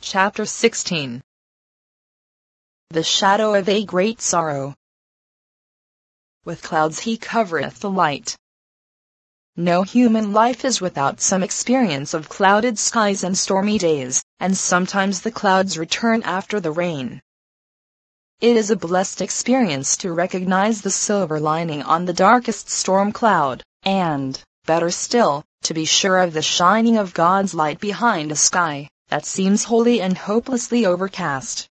Chapter 16. The shadow of a great sorrow. With clouds he covereth the light. No human life is without some experience of clouded skies and stormy days, and sometimes the clouds return after the rain. It is a blessed experience to recognize the silver lining on the darkest storm cloud, and, better still, to be sure of the shining of God's light behind a sky that seems wholly and hopelessly overcast.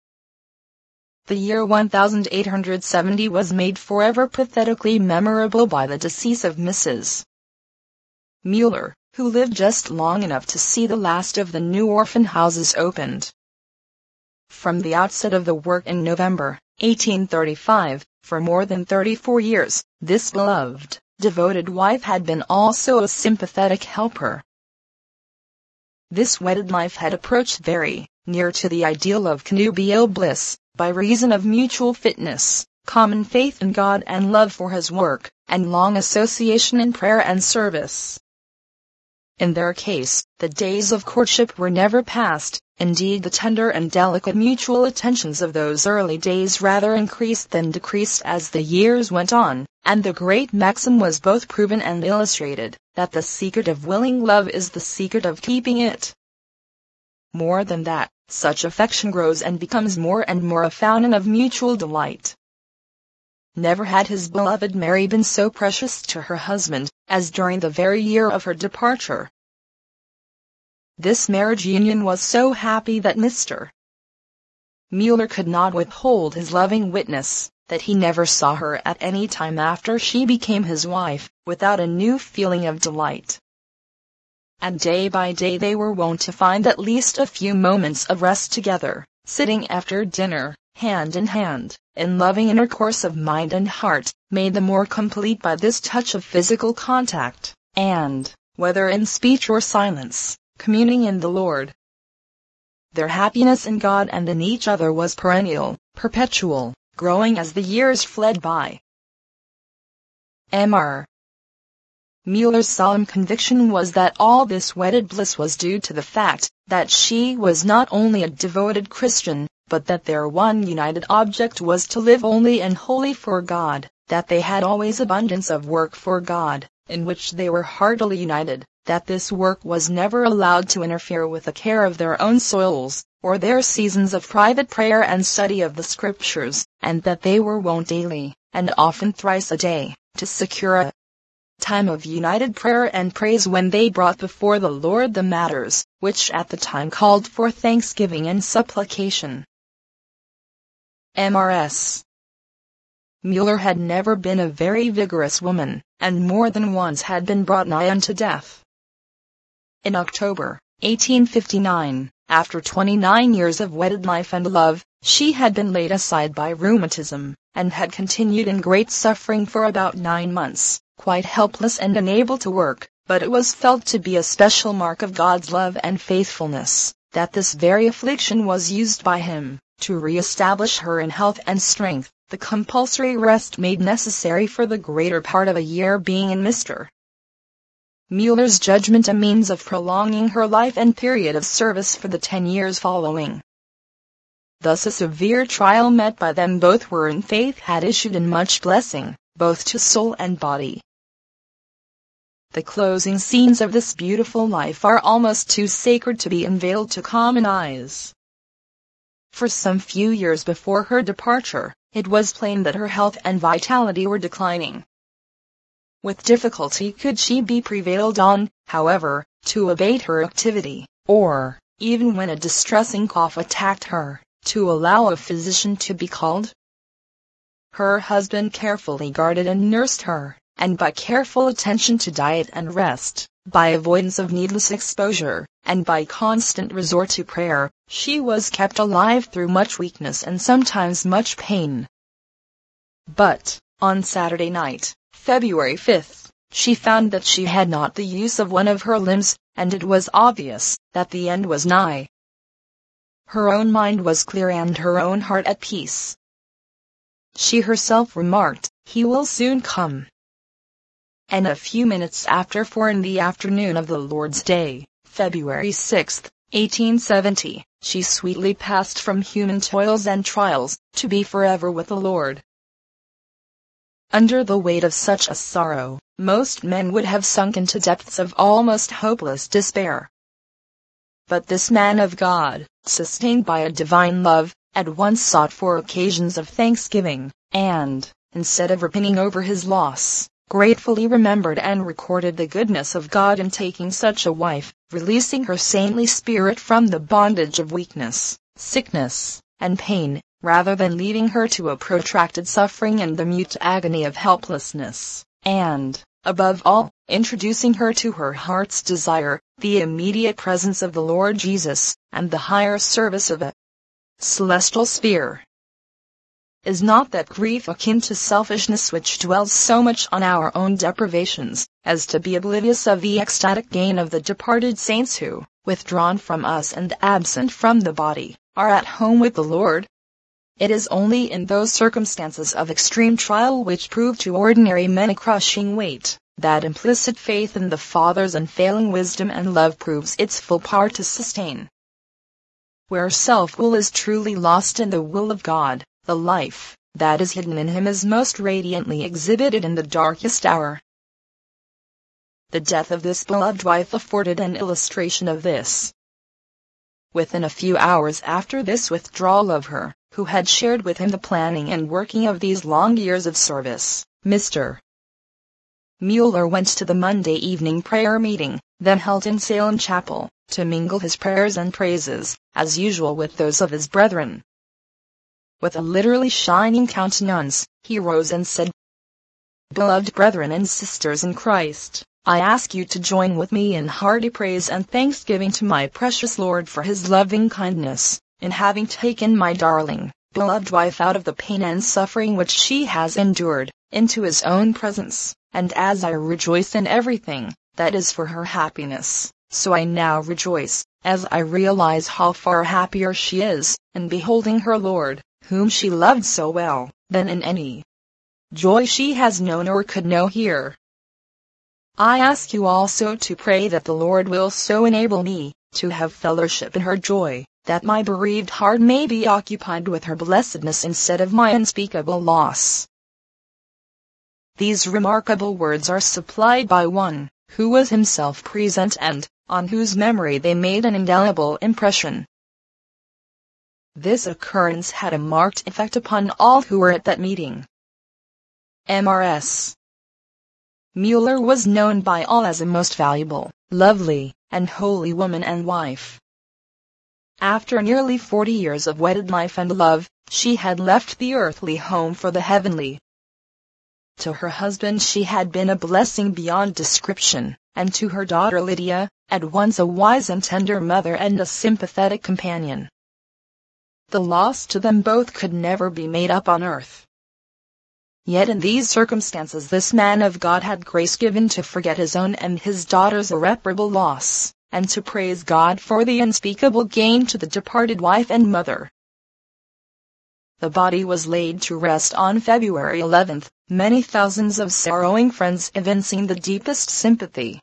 The year 1870 was made forever pathetically memorable by the decease of Mrs. Mueller, who lived just long enough to see the last of the new orphan houses opened. From the outset of the work in November 1835, for more than 34 years, this beloved, devoted wife had been also a sympathetic helper. This wedded life had approached very near to the ideal of connubial bliss, by reason of mutual fitness, common faith in God and love for His work, and long association in prayer and service. In their case, the days of courtship were never past. Indeed, the tender and delicate mutual attentions of those early days rather increased than decreased as the years went on, and the great maxim was both proven and illustrated, that the secret of willing love is the secret of keeping it. More than that, such affection grows and becomes more and more a fountain of mutual delight. Never had his beloved Mary been so precious to her husband, as during the very year of her departure. This marriage union was so happy that Mr. Mueller could not withhold his loving witness, that he never saw her at any time after she became his wife, without a new feeling of delight. And day by day they were wont to find at least a few moments of rest together, sitting after dinner, hand in hand, in loving intercourse of mind and heart, made the more complete by this touch of physical contact, and, whether in speech or silence, communing in the Lord. Their happiness in God and in each other was perennial, perpetual, growing as the years fled by. M.R. Mueller's solemn conviction was that all this wedded bliss was due to the fact that she was not only a devoted Christian, but that their one united object was to live only and wholly for God, that they had always abundance of work for God, in which they were heartily united, that this work was never allowed to interfere with the care of their own souls, or their seasons of private prayer and study of the Scriptures, and that they were wont daily, and often thrice a day, to secure a time of united prayer and praise when they brought before the Lord the matters, which at the time called for thanksgiving and supplication. M.R.S. Mueller had never been a very vigorous woman, and more than once had been brought nigh unto death. In October 1859, after 29 years of wedded life and love, she had been laid aside by rheumatism, and had continued in great suffering for about 9 months, quite helpless and unable to work, but it was felt to be a special mark of God's love and faithfulness, that this very affliction was used by Him, to re-establish her in health and strength, the compulsory rest made necessary for the greater part of a year being in Mr. Mueller's judgment a means of prolonging her life and period of service for the 10 years following. Thus a severe trial met by them both were in faith had issued in much blessing, both to soul and body. The closing scenes of this beautiful life are almost too sacred to be unveiled to common eyes. For some few years before her departure, it was plain that her health and vitality were declining. With difficulty could she be prevailed on, however, to abate her activity, or, even when a distressing cough attacked her, to allow a physician to be called. Her husband carefully guarded and nursed her, and by careful attention to diet and rest, by avoidance of needless exposure, and by constant resort to prayer, she was kept alive through much weakness and sometimes much pain. But, on Saturday night, February 5th, she found that she had not the use of one of her limbs, and it was obvious that the end was nigh. Her own mind was clear and her own heart at peace. She herself remarked, "He will soon come." And a few minutes after 4 in the afternoon of the Lord's Day, February 6, 1870, she sweetly passed from human toils and trials, to be forever with the Lord. Under the weight of such a sorrow, most men would have sunk into depths of almost hopeless despair. But this man of God, sustained by a divine love, at once sought for occasions of thanksgiving, and, instead of repining over his loss, gratefully remembered and recorded the goodness of God in taking such a wife, releasing her saintly spirit from the bondage of weakness, sickness, and pain, rather than leaving her to a protracted suffering and the mute agony of helplessness, and, above all, introducing her to her heart's desire, the immediate presence of the Lord Jesus, and the higher service of a celestial sphere. Is not that grief akin to selfishness which dwells so much on our own deprivations, as to be oblivious of the ecstatic gain of the departed saints who, withdrawn from us and absent from the body, are at home with the Lord? It is only in those circumstances of extreme trial which prove to ordinary men a crushing weight, that implicit faith in the Father's unfailing wisdom and love proves its full power to sustain. Where self-will is truly lost in the will of God, the life that is hidden in Him is most radiantly exhibited in the darkest hour. The death of this beloved wife afforded an illustration of this. Within a few hours after this withdrawal of her, who had shared with him the planning and working of these long years of service, Mr. Mueller went to the Monday evening prayer meeting, then held in Salem Chapel, to mingle his prayers and praises, as usual, with those of his brethren. With a literally shining countenance, he rose and said, "Beloved brethren and sisters in Christ, I ask you to join with me in hearty praise and thanksgiving to my precious Lord for His loving kindness, in having taken my darling, beloved wife out of the pain and suffering which she has endured, into His own presence, and as I rejoice in everything that is for her happiness, so I now rejoice, as I realize how far happier she is, in beholding her Lord, whom she loved so well, than in any joy she has known or could know here. I ask you also to pray that the Lord will so enable me to have fellowship in her joy, that my bereaved heart may be occupied with her blessedness instead of my unspeakable loss." These remarkable words are supplied by one who was himself present and on whose memory they made an indelible impression. This occurrence had a marked effect upon all who were at that meeting. Mrs. Mueller was known by all as a most valuable, lovely, and holy woman and wife. After nearly 40 years of wedded life and love, she had left the earthly home for the heavenly. To her husband she had been a blessing beyond description, and to her daughter Lydia, at once a wise and tender mother and a sympathetic companion. The loss to them both could never be made up on earth. Yet in these circumstances this man of God had grace given to forget his own and his daughter's irreparable loss, and to praise God for the unspeakable gain to the departed wife and mother. The body was laid to rest on February 11th, many thousands of sorrowing friends evincing the deepest sympathy.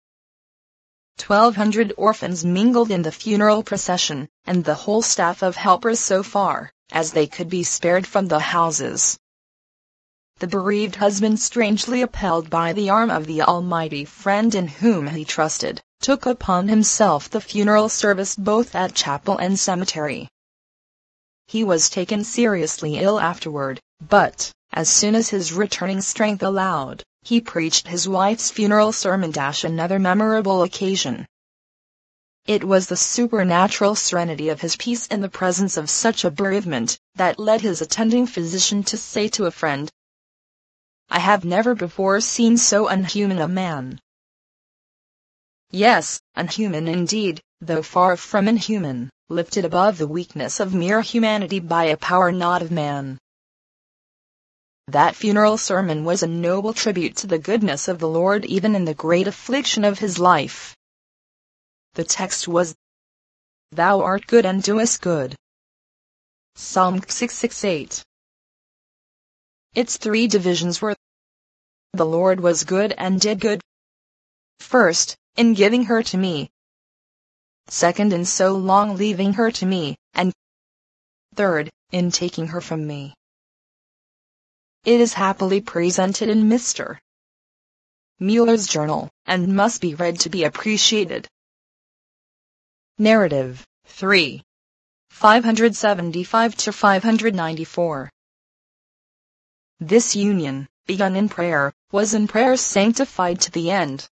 1,200 orphans mingled in the funeral procession, and the whole staff of helpers so far as they could be spared from the houses. The bereaved husband, strangely upheld by the arm of the Almighty Friend in whom he trusted, took upon himself the funeral service both at chapel and cemetery. He was taken seriously ill afterward, but, as soon as his returning strength allowed, he preached his wife's funeral sermon. Another memorable occasion. It was the supernatural serenity of his peace in the presence of such a bereavement, that led his attending physician to say to a friend, "I have never before seen so unhuman a man." Yes, unhuman indeed, though far from inhuman, lifted above the weakness of mere humanity by a power not of man. That funeral sermon was a noble tribute to the goodness of the Lord even in the great affliction of his life. The text was, "Thou art good and doest good." Psalm 6:6-8. Its three divisions were: the Lord was good and did good. First, in giving her to me. second, in so long leaving her to me, and third, in taking her from me. It is happily presented in Mr. Mueller's journal, and must be read to be appreciated. Narrative 3. 575 to 594. This union, begun in prayer, was in prayer sanctified to the end.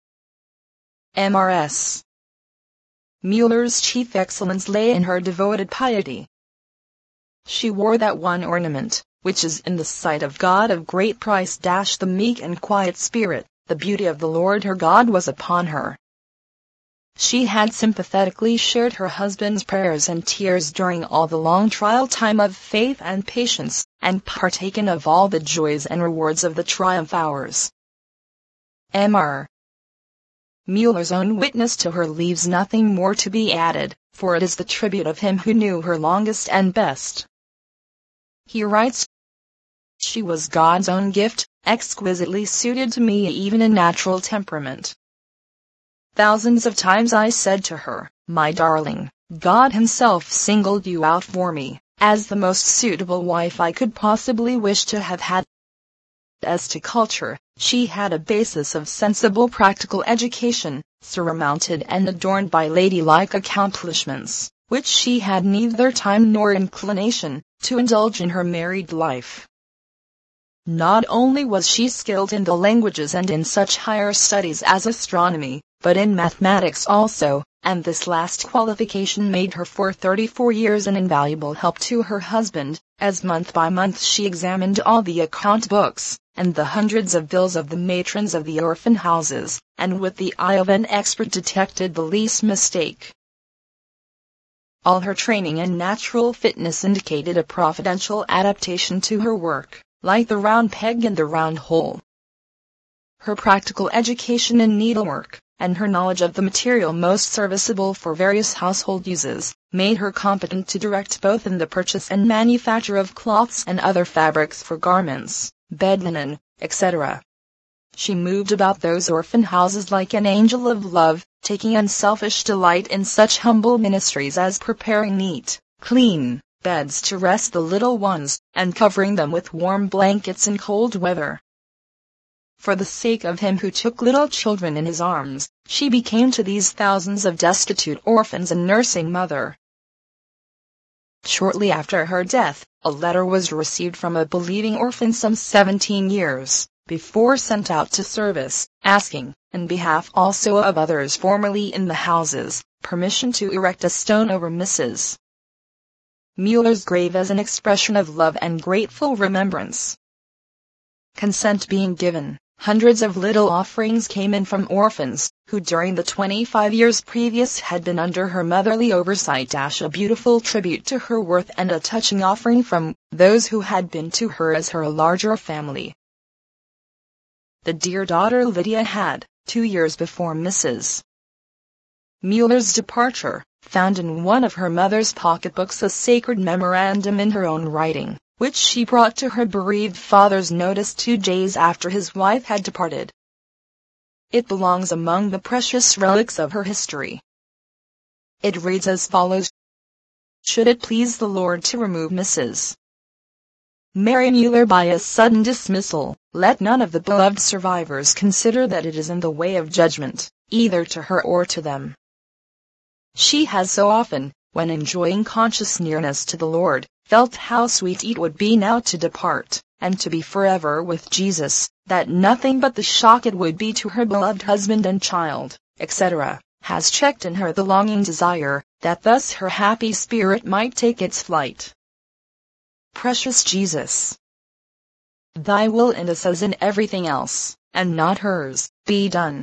M.R.S. Mueller's chief excellence lay in her devoted piety. She wore that one ornament, which is in the sight of God of great price. The meek and quiet spirit, the beauty of the Lord her God was upon her. She had sympathetically shared her husband's prayers and tears during all the long trial time of faith and patience, and partaken of all the joys and rewards of the triumph hours. M.R. Mueller's own witness to her leaves nothing more to be added, for it is the tribute of him who knew her longest and best. He writes, "She was God's own gift, exquisitely suited to me even in natural temperament. Thousands of times I said to her, 'My darling, God Himself singled you out for me, as the most suitable wife I could possibly wish to have had.'" As to culture, she had a basis of sensible practical education, surmounted and adorned by ladylike accomplishments, which she had neither time nor inclination to indulge in her married life. Not only was she skilled in the languages and in such higher studies as astronomy, but in mathematics also, and this last qualification made her for 34 years an invaluable help to her husband, as month by month she examined all the account books, and the hundreds of bills of the matrons of the orphan houses, and with the eye of an expert detected the least mistake. All her training and natural fitness indicated a providential adaptation to her work, like the round peg in the round hole. Her practical education in needlework, and her knowledge of the material most serviceable for various household uses, made her competent to direct both in the purchase and manufacture of cloths and other fabrics for garments, bed linen, etc. She moved about those orphan houses like an angel of love, taking unselfish delight in such humble ministries as preparing neat, clean beds to rest the little ones, and covering them with warm blankets in cold weather. For the sake of Him who took little children in His arms, she became to these thousands of destitute orphans a nursing mother. Shortly after her death, a letter was received from a believing orphan some 17 years before sent out to service, asking, in behalf also of others formerly in the houses, permission to erect a stone over Mrs. Mueller's grave as an expression of love and grateful remembrance. Consent being given, hundreds of little offerings came in from orphans, who during the 25 years previous had been under her motherly oversight. A beautiful tribute to her worth and a touching offering from those who had been to her as her larger family. The dear daughter Lydia had, 2 years before Mrs. Mueller's departure, found in one of her mother's pocketbooks a sacred memorandum in her own writing, which she brought to her bereaved father's notice 2 days after his wife had departed. It belongs among the precious relics of her history. It reads as follows: "Should it please the Lord to remove Mrs. Mary Mueller by a sudden dismissal, let none of the beloved survivors consider that it is in the way of judgment, either to her or to them. She has so often, when enjoying conscious nearness to the Lord, felt how sweet it would be now to depart, and to be forever with Jesus, that nothing but the shock it would be to her beloved husband and child, etc., has checked in her the longing desire, that thus her happy spirit might take its flight. Precious Jesus, Thy will in us as in everything else, and not hers, be done."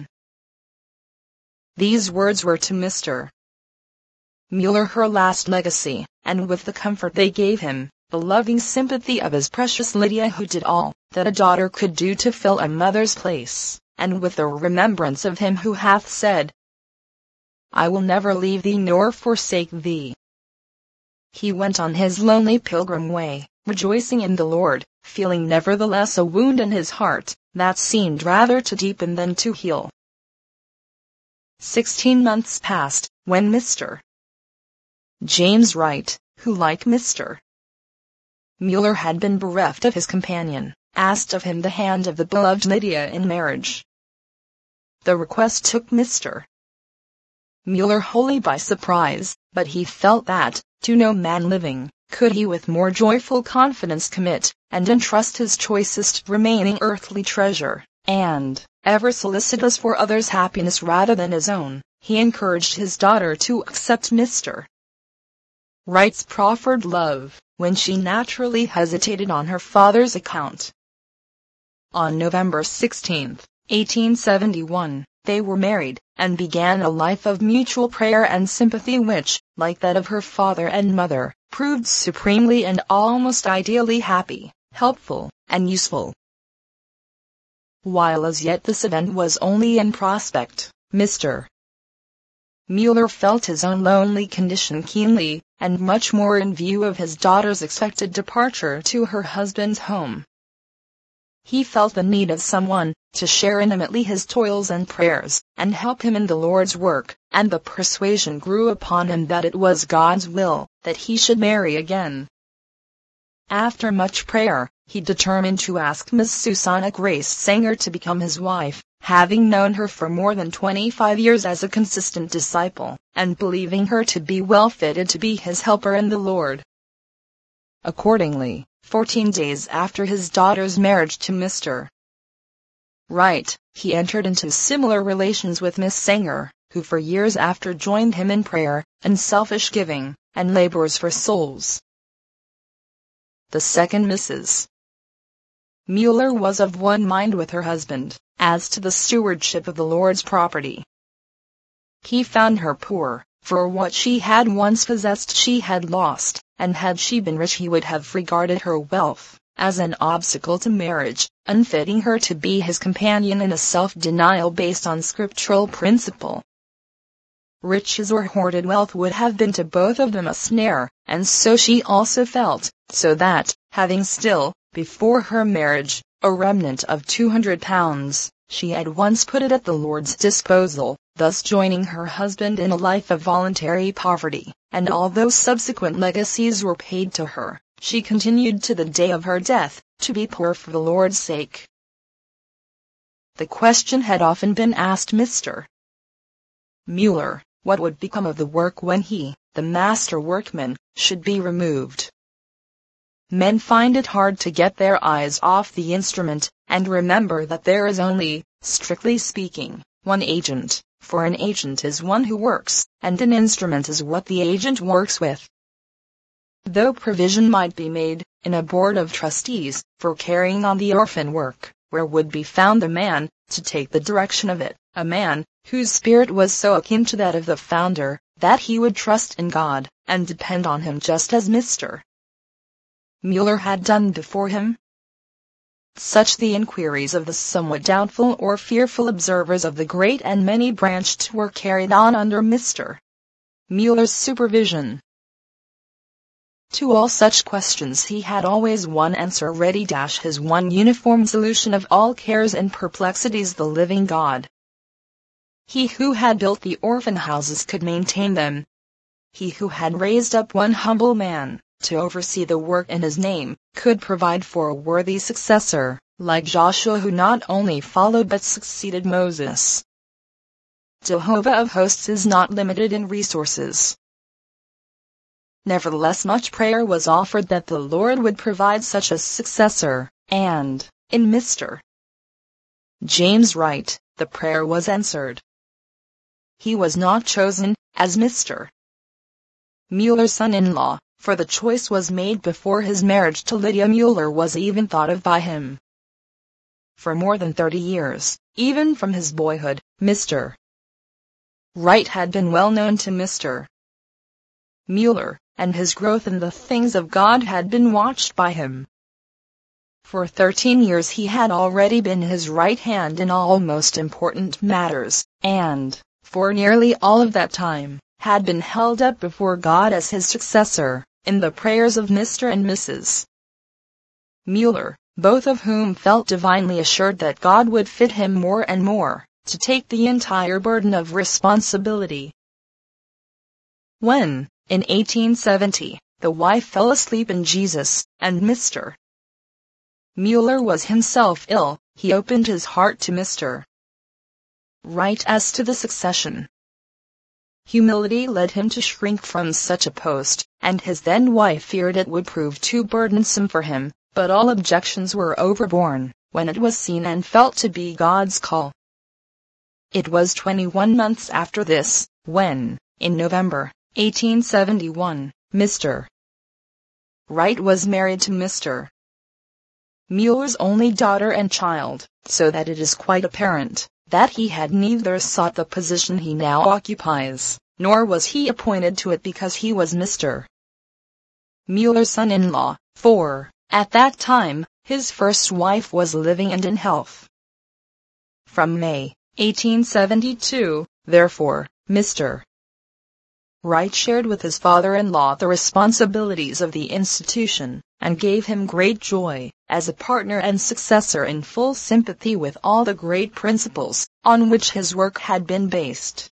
These words were to Mr. Mueller her last legacy, and with the comfort they gave him, the loving sympathy of his precious Lydia, who did all that a daughter could do to fill a mother's place, and with the remembrance of Him who hath said, "I will never leave thee nor forsake thee," he went on his lonely pilgrim way, rejoicing in the Lord, feeling nevertheless a wound in his heart, that seemed rather to deepen than to heal. 16 months passed, when Mr. James Wright, who like Mr. Mueller had been bereft of his companion, asked of him the hand of the beloved Lydia in marriage. The request took Mr. Mueller wholly by surprise, but he felt that, to no man living, could he with more joyful confidence commit, and entrust his choicest remaining earthly treasure, and, ever solicitous for others' happiness rather than his own, he encouraged his daughter to accept Mr. Wright's proffered love, when she naturally hesitated on her father's account. On November 16, 1871, they were married, and began a life of mutual prayer and sympathy which, like that of her father and mother, proved supremely and almost ideally happy, helpful, and useful. While as yet this event was only in prospect, Mr. Mueller felt his own lonely condition keenly, and much more in view of his daughter's expected departure to her husband's home. He felt the need of someone to share intimately his toils and prayers, and help him in the Lord's work, and the persuasion grew upon him that it was God's will that he should marry again. After much prayer, he determined to ask Miss Susanna Grace Sanger to become his wife, having known her for more than 25 years as a consistent disciple, and believing her to be well fitted to be his helper in the Lord. Accordingly, 14 days after his daughter's marriage to Mr. Wright, he entered into similar relations with Miss Sanger, who for years after joined him in prayer, and selfish giving, and labors for souls. The second Mrs. Mueller was of one mind with her husband, as to the stewardship of the Lord's property. He found her poor, for what she had once possessed she had lost, and had she been rich he would have regarded her wealth as an obstacle to marriage, unfitting her to be his companion in a self-denial based on scriptural principle. Riches or hoarded wealth would have been to both of them a snare, and so she also felt, so that, having still, before her marriage, a remnant of £200, she at once put it at the Lord's disposal, thus joining her husband in a life of voluntary poverty, and although subsequent legacies were paid to her, she continued to the day of her death, to be poor for the Lord's sake. The question had often been asked Mr. Mueller, what would become of the work when he, the master workman, should be removed? Men find it hard to get their eyes off the instrument, and remember that there is only, strictly speaking, one agent, for an agent is one who works, and an instrument is what the agent works with. Though provision might be made, in a board of trustees, for carrying on the orphan work, where would be found a man, to take the direction of it, a man, whose spirit was so akin to that of the founder, that he would trust in God, and depend on him just as Mr. Mueller had done before him? Such the inquiries of the somewhat doubtful or fearful observers of the great and many-branched work carried on under Mr. Mueller's supervision. To all such questions he had always one answer ready, his one uniform solution of all cares and perplexities, the living God. He who had built the orphan houses could maintain them. He who had raised up one humble man to oversee the work in his name, could provide for a worthy successor, like Joshua, who not only followed but succeeded Moses. Jehovah of hosts is not limited in resources. Nevertheless, much prayer was offered that the Lord would provide such a successor, and, in Mr. James Wright, the prayer was answered. He was not chosen, as Mr. Mueller's son-in-law, for the choice was made before his marriage to Lydia Mueller was even thought of by him. For more than 30 years, even from his boyhood, Mr. Wright had been well known to Mr. Mueller, and his growth in the things of God had been watched by him. For 13 years he had already been his right hand in all most important matters, and, for nearly all of that time, had been held up before God as his successor, in the prayers of Mr. and Mrs. Mueller, both of whom felt divinely assured that God would fit him more and more, to take the entire burden of responsibility. When, in 1870, the wife fell asleep in Jesus, and Mr. Mueller was himself ill, he opened his heart to Mr. Wright as to the succession. Humility led him to shrink from such a post, and his then wife feared it would prove too burdensome for him, but all objections were overborne, when it was seen and felt to be God's call. It was 21 months after this, when, in November, 1871, Mr. Wright was married to Mr. Mueller's only daughter and child, so that it is quite apparent that he had neither sought the position he now occupies, nor was he appointed to it because he was Mr. Mueller's son-in-law, for, at that time, his first wife was living and in health. From May, 1872, therefore, Mr. Wright shared with his father-in-law the responsibilities of the institution, and gave him great joy, as a partner and successor in full sympathy with all the great principles on which his work had been based.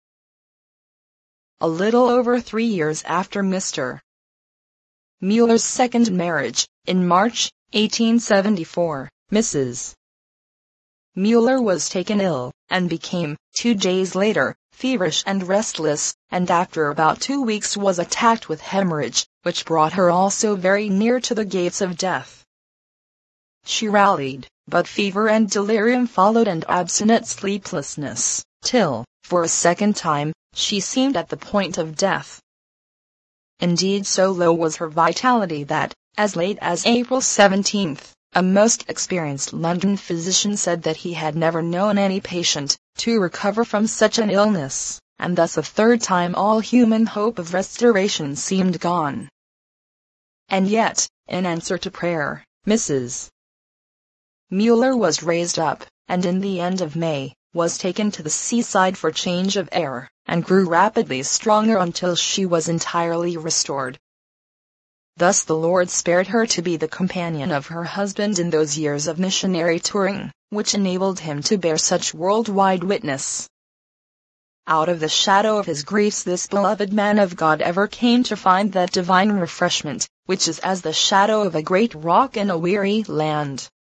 A little over 3 years after Mr. Mueller's second marriage, in March, 1874, Mrs. Mueller was taken ill, and became, 2 days later, feverish and restless, and after about 2 weeks was attacked with hemorrhage, which brought her also very near to the gates of death. She rallied, but fever and delirium followed and obstinate sleeplessness, till, for a second time, she seemed at the point of death. Indeed, so low was her vitality that, as late as April 17, a most experienced London physician said that he had never known any patient to recover from such an illness, and thus a third time all human hope of restoration seemed gone. And yet, in answer to prayer, Mrs. Mueller was raised up, and in the end of May, was taken to the seaside for change of air, and grew rapidly stronger until she was entirely restored. Thus the Lord spared her to be the companion of her husband in those years of missionary touring, which enabled him to bear such worldwide witness. Out of the shadow of his griefs this beloved man of God ever came to find that divine refreshment, which is as the shadow of a great rock in a weary land.